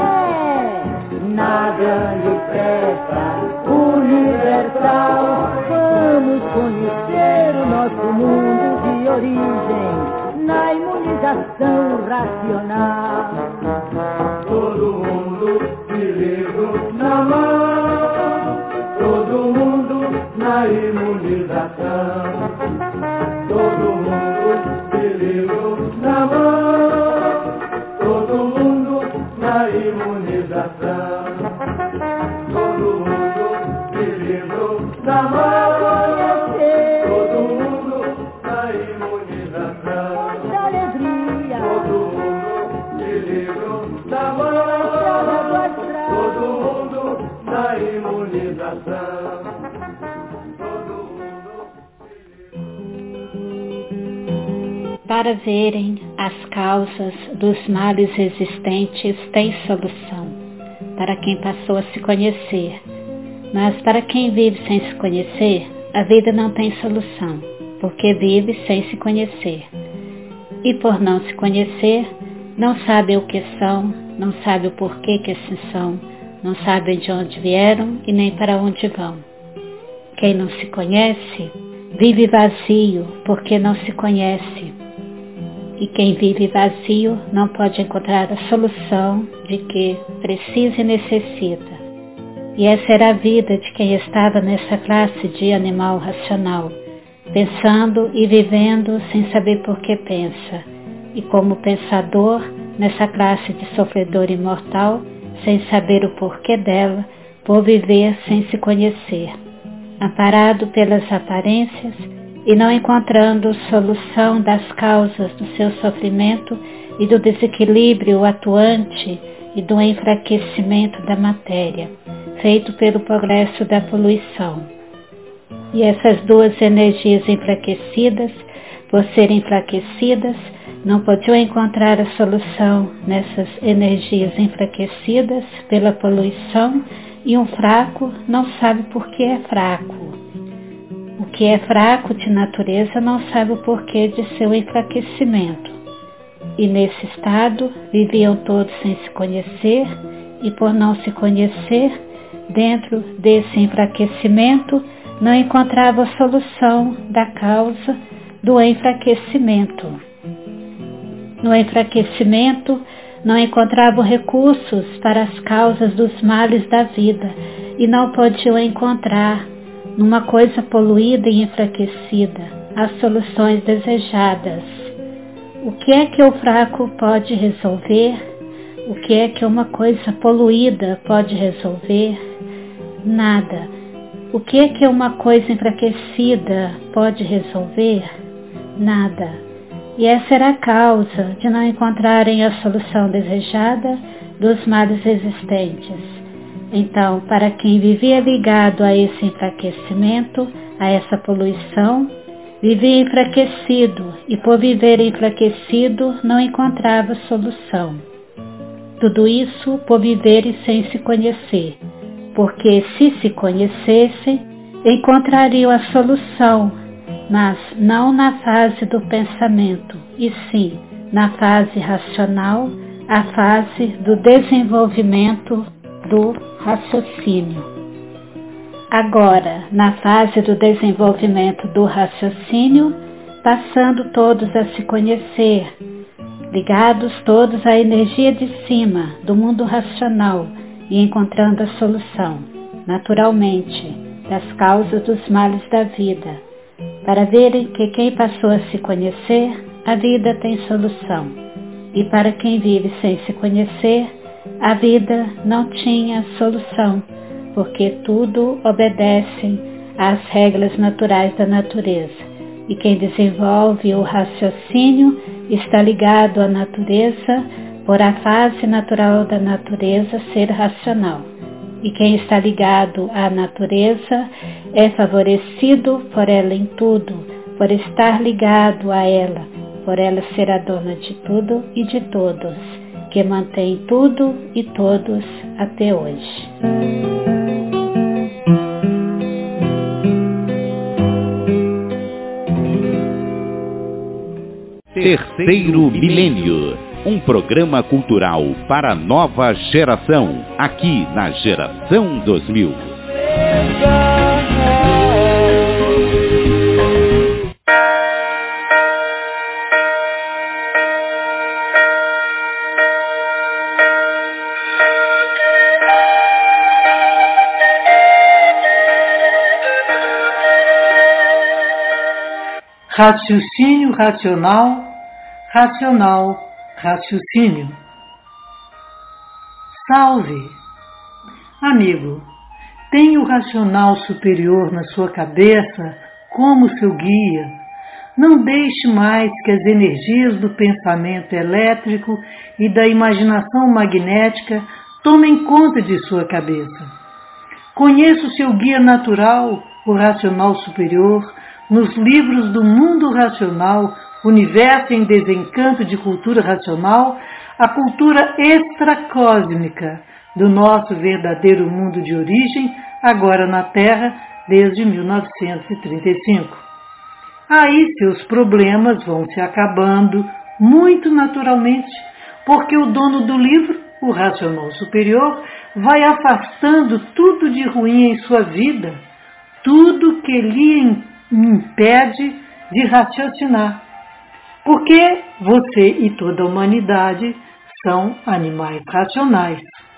Nada lhe presta, universal. Vamos conhecer o nosso mundo de origem na imunização racional. Todo mundo de livro na mão, todo mundo na imunização. Todo mundo de livro na mão, todo mundo na imunização. Todo mundo de livro na mão, todo mundo na imunização. Da alegria, Todo mundo de livro na mão, todo mundo na imunização. Todo mundo Para verem as causas dos males existentes tem solução, para quem passou a se conhecer. Mas para quem vive sem se conhecer, a vida não tem solução, porque vive sem se conhecer. E por não se conhecer, não sabe o que são, não sabe o porquê que assim são, não sabem de onde vieram e nem para onde vão. Quem não se conhece, vive vazio, porque não se conhece. E quem vive vazio não pode encontrar a solução de que precisa e necessita. E essa era a vida de quem estava nessa classe de animal racional, pensando e vivendo sem saber por que pensa, e como pensador, nessa classe de sofredor imortal, sem saber o porquê dela, por viver sem se conhecer, amparado pelas aparências e não encontrando solução das causas do seu sofrimento e do desequilíbrio atuante e do enfraquecimento da matéria, feito pelo progresso da poluição. E essas duas energias enfraquecidas, por serem enfraquecidas, não podiam encontrar a solução nessas energias enfraquecidas pela poluição, e um fraco não sabe por que é fraco. O que é fraco de natureza não sabe o porquê de seu enfraquecimento. E nesse estado viviam todos sem se conhecer, e por não se conhecer, dentro desse enfraquecimento, não encontravam a solução da causa do enfraquecimento. No enfraquecimento, não encontravam recursos para as causas dos males da vida e não podiam encontrar, numa coisa poluída e enfraquecida, as soluções desejadas. O que é que o fraco pode resolver? O que é que uma coisa poluída pode resolver? Nada. O que é que uma coisa enfraquecida pode resolver? Nada. E essa era a causa de não encontrarem a solução desejada dos males existentes. Então, para quem vivia ligado a esse enfraquecimento, a essa poluição, vivia enfraquecido e por viver enfraquecido não encontrava solução. Tudo isso por viverem sem se conhecer, porque se se conhecessem, encontrariam a solução, mas não na fase do pensamento, e sim na fase racional, a fase do desenvolvimento do raciocínio. Agora, na fase do desenvolvimento do raciocínio, passando todos a se conhecer, ligados todos à energia de cima, do mundo racional, e encontrando a solução, naturalmente, das causas dos males da vida, para verem que quem passou a se conhecer, a vida tem solução, e para quem vive sem se conhecer, a vida não tinha solução, porque tudo obedece às regras naturais da natureza, e quem desenvolve o raciocínio está ligado à natureza por a fase natural da natureza ser racional. E quem está ligado à natureza é favorecido por ela em tudo, por estar ligado a ela, por ela ser a dona de tudo e de todos, que mantém tudo e todos até hoje. Terceiro Milênio, um programa cultural para a nova geração, aqui na Geração 2000. Raciocínio racional, racional, raciocínio. Salve! Amigo, tem o racional superior na sua cabeça como seu guia. Não deixe mais que as energias do pensamento elétrico e da imaginação magnética tomem conta de sua cabeça. Conheça o seu guia natural, o racional superior, nos livros do mundo racional, Universo em Desencanto de Cultura Racional, a cultura extracósmica do nosso verdadeiro mundo de origem, agora na Terra, desde 1935. Aí seus problemas vão se acabando muito naturalmente, porque o dono do livro, o racional superior, vai afastando tudo de ruim em sua vida, tudo que lhe impede de raciocinar. Porque você e toda a humanidade são animais racionais.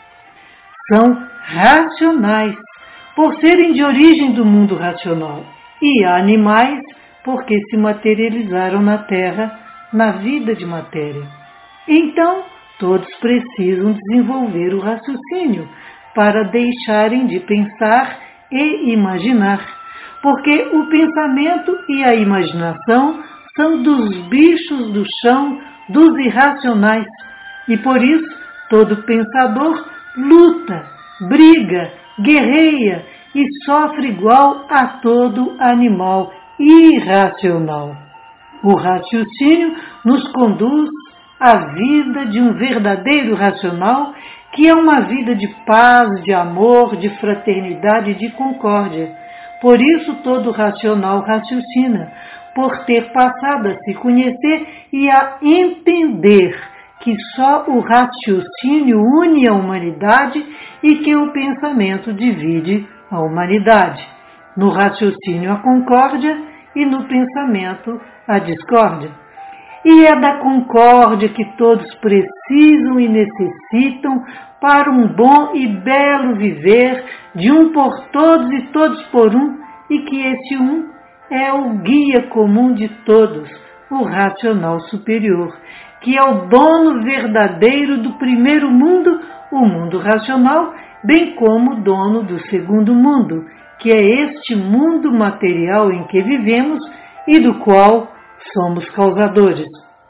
São racionais por serem de origem do mundo racional e animais porque se materializaram na Terra, na vida de matéria. Então, todos precisam desenvolver o raciocínio para deixarem de pensar e imaginar, porque o pensamento e a imaginação são dos bichos do chão, dos irracionais, e por isso todo pensador luta, briga, guerreia e sofre igual a todo animal irracional. O raciocínio nos conduz à vida de um verdadeiro racional, que é uma vida de paz, de amor, de fraternidade e de concórdia. Por isso todo racional raciocina, por ter passado a se conhecer e a entender que só o raciocínio une a humanidade e que o pensamento divide a humanidade. No raciocínio a concórdia e no pensamento a discórdia. E é da concórdia que todos precisam e necessitam para um bom e belo viver, de um por todos e todos por um, e que esse um é o guia comum de todos, o racional superior, que é o dono verdadeiro do primeiro mundo, o mundo racional, bem como o dono do segundo mundo, que é este mundo material em que vivemos e do qual somos causadores.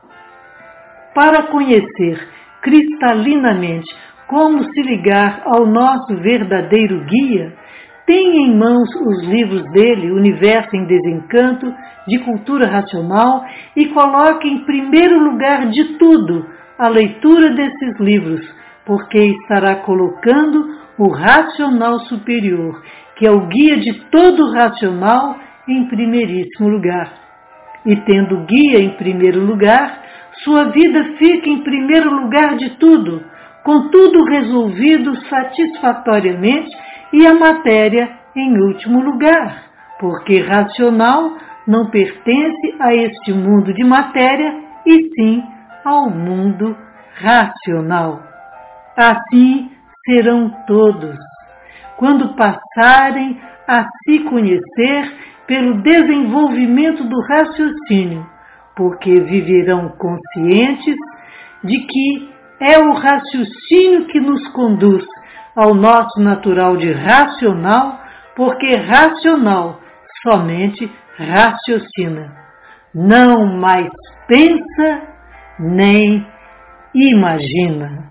Para conhecer cristalinamente como se ligar ao nosso verdadeiro guia, tenha em mãos os livros dele, Universo em Desencanto, de Cultura Racional, e coloque em primeiro lugar de tudo a leitura desses livros, porque estará colocando o racional superior, que é o guia de todo racional, em primeiríssimo lugar. E tendo o guia em primeiro lugar, sua vida fica em primeiro lugar de tudo, com tudo resolvido satisfatoriamente e a matéria em último lugar, porque racional não pertence a este mundo de matéria e sim ao mundo racional. Assim serão todos, quando passarem a se conhecer pelo desenvolvimento do raciocínio, porque viverão conscientes de que é o raciocínio que nos conduz ao nosso natural de racional, porque racional somente raciocina, não mais pensa nem imagina.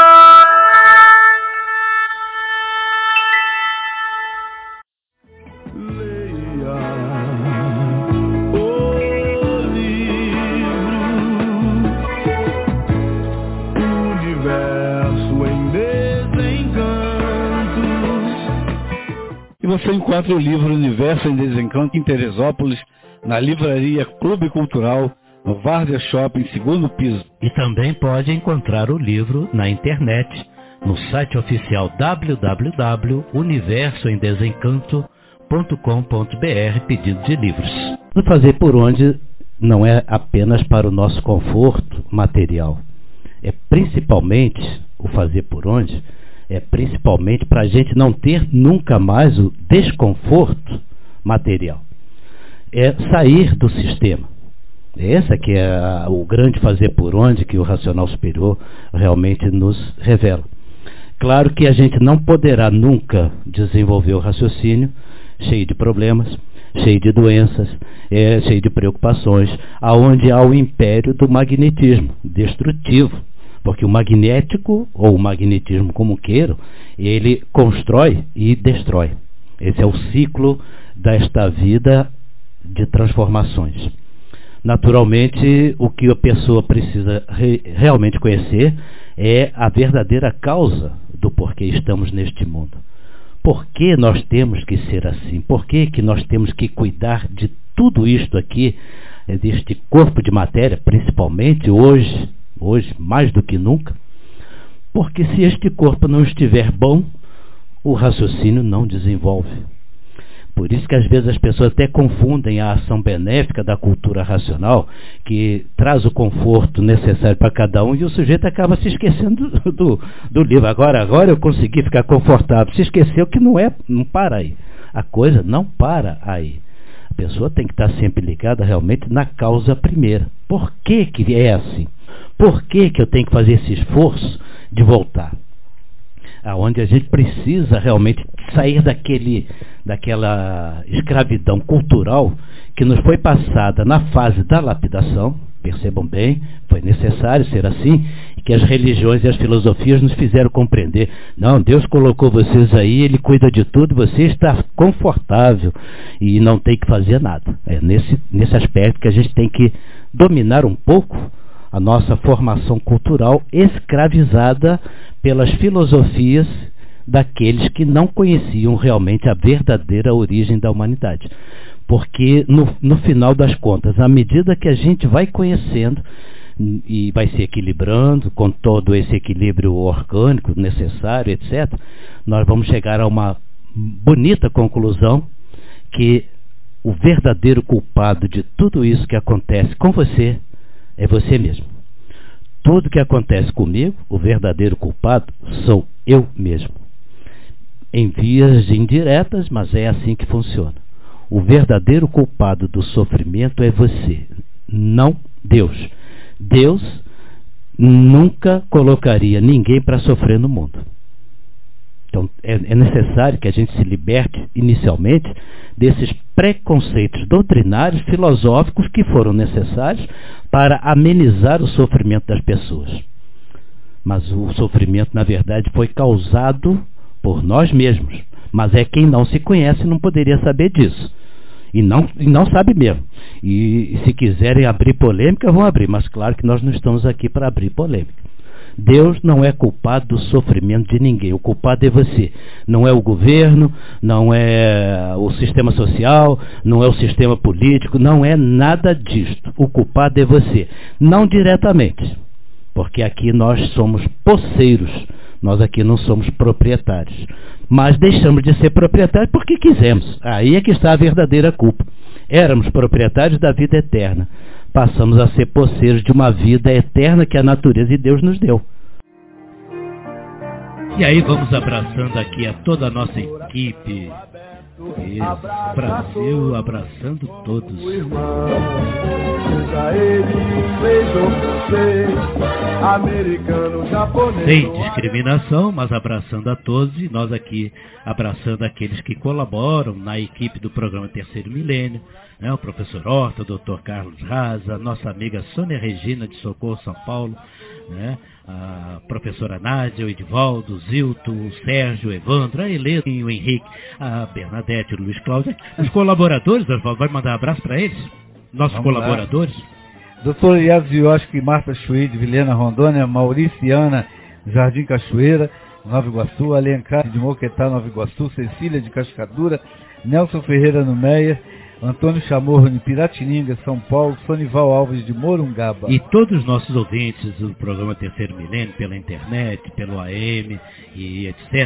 Você encontra o livro Universo em Desencanto em Teresópolis, na livraria Clube Cultural, no Várzea Shopping, segundo piso. E também pode encontrar o livro na internet, no site oficial www.universoemdesencanto.com.br, pedido de livros. O fazer por onde não é apenas para o nosso conforto material. É principalmente, o fazer por onde, é principalmente para a gente não ter nunca mais o desconforto material. É sair do sistema. Esse que é o grande fazer por onde que o racional superior realmente nos revela. Claro que a gente não poderá nunca desenvolver o raciocínio cheio de problemas, cheio de doenças, cheio de preocupações, aonde há o império do magnetismo destrutivo. Porque o magnético, ou o magnetismo como queiram, ele constrói e destrói. Esse é o ciclo desta vida de transformações. Naturalmente, o que a pessoa precisa realmente conhecer é a verdadeira causa do porquê estamos neste mundo. Por que nós temos que ser assim? Por que nós temos que cuidar de tudo isto aqui, deste corpo de matéria, principalmente hoje mais do que nunca? Porque se este corpo não estiver bom, o raciocínio não desenvolve. Por isso que às vezes as pessoas até confundem a ação benéfica da cultura racional, que traz o conforto necessário para cada um, e o sujeito acaba se esquecendo do livro. Agora eu consegui ficar confortável. Se esqueceu que não para aí. A coisa não para aí. A pessoa tem que estar sempre ligada realmente na causa primeira. Por que é assim? Por que eu tenho que fazer esse esforço de voltar? Aonde a gente precisa realmente sair daquela escravidão cultural que nos foi passada na fase da lapidação. Percebam bem, foi necessário ser assim, e que as religiões e as filosofias nos fizeram compreender. Não, Deus colocou vocês aí, Ele cuida de tudo, você está confortável e não tem que fazer nada. É nesse aspecto que a gente tem que dominar um pouco a nossa formação cultural escravizada pelas filosofias daqueles que não conheciam realmente a verdadeira origem da humanidade. Porque no final das contas, à medida que a gente vai conhecendo e vai se equilibrando com todo esse equilíbrio orgânico necessário, etc., nós vamos chegar a uma bonita conclusão que o verdadeiro culpado de tudo isso que acontece com você é você mesmo. Tudo que acontece comigo, o verdadeiro culpado sou eu mesmo. Em vias indiretas, mas é assim que funciona. O verdadeiro culpado do sofrimento é você, não Deus. Deus nunca colocaria ninguém para sofrer no mundo. Então, é necessário que a gente se liberte, inicialmente, desses preconceitos doutrinários, filosóficos, que foram necessários para amenizar o sofrimento das pessoas. Mas o sofrimento, na verdade, foi causado por nós mesmos. Mas é quem não se conhece não poderia saber disso. E não sabe mesmo. E se quiserem abrir polêmica, vão abrir. Mas claro que nós não estamos aqui para abrir polêmica. Deus não é culpado do sofrimento de ninguém. O culpado é você. Não é o governo, não é o sistema social, não é o sistema político, não é nada disto. O culpado é você. Não diretamente, porque aqui nós somos posseiros. Nós aqui não somos proprietários. Mas deixamos de ser proprietários porque quisemos. Aí é que está a verdadeira culpa. Éramos proprietários da vida eterna. Passamos a ser posseiros de uma vida eterna que a natureza e Deus nos deu. E aí vamos abraçando aqui a toda a nossa equipe. Isso, Brasil abraçando todos. Sem discriminação, mas abraçando a todos, e nós aqui abraçando aqueles que colaboram na equipe do programa Terceiro Milênio, né? O professor Horta, o Dr. Carlos Raza, nossa amiga Sônia Regina de Socorro, São Paulo, né? A professora Nádia, o Edivaldo, o Zilton, o Sérgio, o Evandro, a Helena, o Henrique, a Bernadette, o Luiz Cláudio. Os colaboradores, Oswaldo, vai mandar um abraço para eles? Nossos Vamos colaboradores? Lá. Doutor Yazioski, Marta Chuíde, Vilhena Rondônia, Mauriciana, Jardim Cachoeira, Nova Iguaçu, Alencar de Moquetá, Nova Iguaçu, Cecília de Cascadura, Nelson Ferreira no Meia, Antônio Chamorro de Piratininga, São Paulo, Sonival Alves de Morungaba. E todos os nossos ouvintes do programa Terceiro Milênio, pela internet, pelo AM, e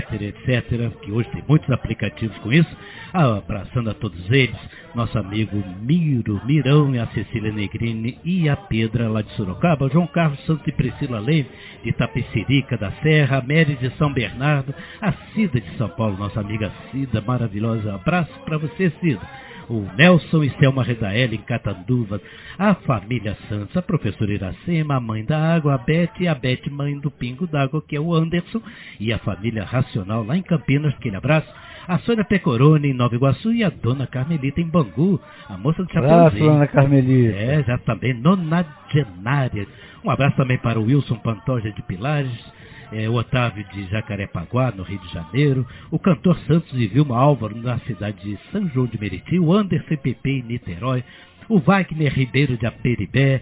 etc, que hoje tem muitos aplicativos com isso, abraçando a todos eles, nosso amigo Mirão e a Cecília Negrini e a Pedra lá de Sorocaba, João Carlos Santos e Priscila Leme de Itapecerica da Serra, a Mary de São Bernardo, a Cida de São Paulo, nossa amiga Cida, maravilhosa, abraço para você, Cida. O Nelson e Selma Redaeli em Catanduva, a família Santos, a professora Iracema, a mãe da água, a Beth, mãe do pingo d'água, que é o Anderson, e a família Racional lá em Campinas, aquele abraço. A Sônia Pecoroni em Nova Iguaçu e a Dona Carmelita em Bangu, a moça do Chapeuzinho. Dona Carmelita. Já também, nonagenária. Um abraço também para o Wilson Pantoja de Pilares, o Otávio de Jacarepaguá, no Rio de Janeiro, o cantor Santos e Vilma Álvaro, na cidade de São João de Meriti, o Anderson Pepe em Niterói, o Wagner Ribeiro de Aperibé,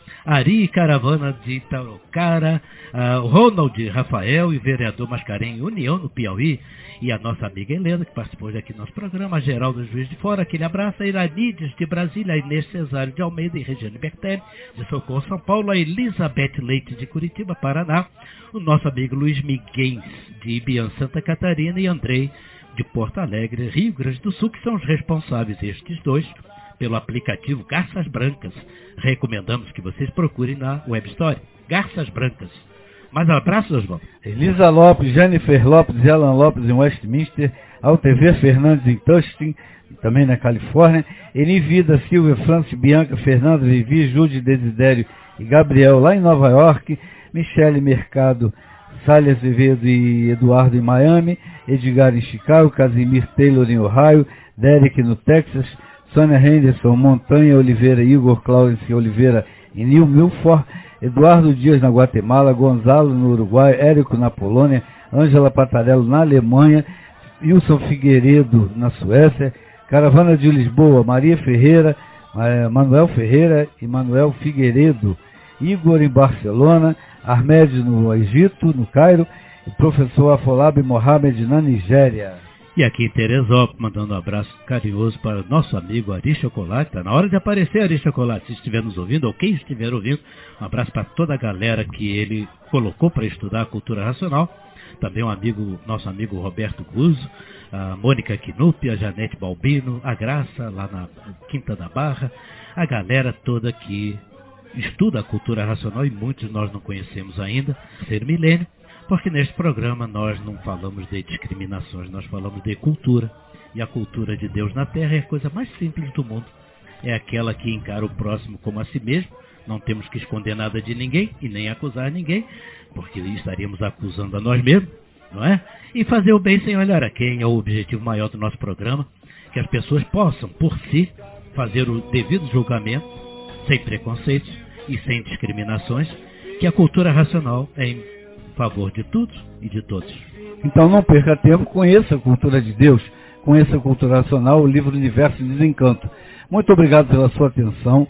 Ari Caravana de Itarocara, o Ronald Rafael e o vereador Mascarenhas em União, no Piauí, e a nossa amiga Helena, que participou aqui do nosso programa, a Geraldo Juiz de Fora, aquele abraço, a Iranides de Brasília, a Inês Cesário de Almeida e Regiane Bertelli, de Socorro, São Paulo, a Elizabeth Leite de Curitiba, Paraná, o nosso amigo Luiz Miguel de Ibiã, Santa Catarina, e Andrei de Porto Alegre, Rio Grande do Sul, que são os responsáveis, estes dois, pelo aplicativo Garças Brancas. Recomendamos que vocês procurem na Web Store, Garças Brancas. Mais abraços, Oswaldo. Elisa Lopes, Jennifer Lopes e Alan Lopes em Westminster, Altever Fernandes em Tustin, também na Califórnia, Eni Vida, Silvia, Francis, Bianca, Fernanda, Vivi, Júlio, Desidério e Gabriel lá em Nova York, Michele Mercado, Sália Azevedo e Eduardo em Miami, Edgar em Chicago, Casimir Taylor em Ohio, Derek no Texas, Sônia Henderson, Montanha Oliveira, Igor Claudio Oliveira em New Milford, Eduardo Dias na Guatemala, Gonzalo no Uruguai, Érico na Polônia, Ângela Patarello na Alemanha, Wilson Figueiredo na Suécia, Caravana de Lisboa, Maria Ferreira, Manuel Ferreira e Manuel Figueiredo, Igor em Barcelona, Ahmed no Egito, no Cairo, e professor Afolabi Mohamed na Nigéria. E aqui em Teresópolis, mandando um abraço carinhoso para o nosso amigo Ari Chocolate. Está na hora de aparecer, Ari Chocolate, se estiver nos ouvindo, ou quem estiver ouvindo. Um abraço para toda a galera que ele colocou para estudar a cultura racional. Também nosso amigo Roberto Guzzo, a Mônica Quinupi, a Janete Balbino, a Graça, lá na Quinta da Barra. A galera toda que estuda a cultura racional, e muitos nós não conhecemos ainda, Ser Milênio. Porque neste programa nós não falamos de discriminações, nós falamos de cultura. E a cultura de Deus na Terra é a coisa mais simples do mundo. É aquela que encara o próximo como a si mesmo. Não temos que esconder nada de ninguém e nem acusar ninguém, porque estaríamos acusando a nós mesmos, não é? E fazer o bem sem olhar a quem é o objetivo maior do nosso programa. Que as pessoas possam, por si, fazer o devido julgamento, sem preconceitos e sem discriminações, que a cultura racional é em favor de tudo e de todos. Então não perca tempo, conheça a cultura de Deus, conheça a cultura racional, o livro Universo de Desencanto. Muito obrigado pela sua atenção.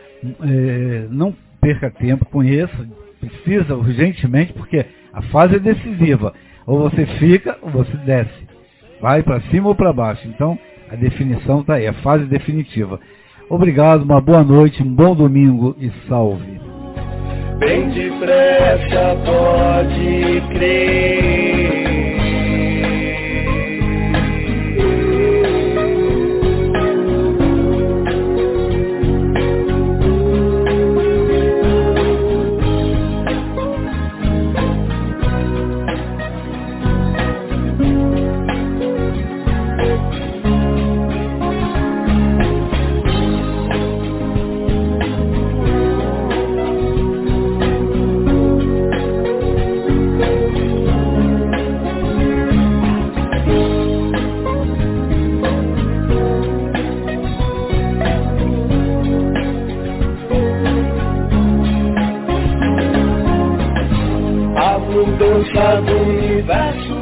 Não perca tempo, conheça, precisa urgentemente, porque a fase é decisiva. Ou você fica ou você desce. Vai para cima ou para baixo. Então a definição está aí, a fase definitiva. Obrigado, uma boa noite, um bom domingo e salve. Bem depressa pode crer. Do universo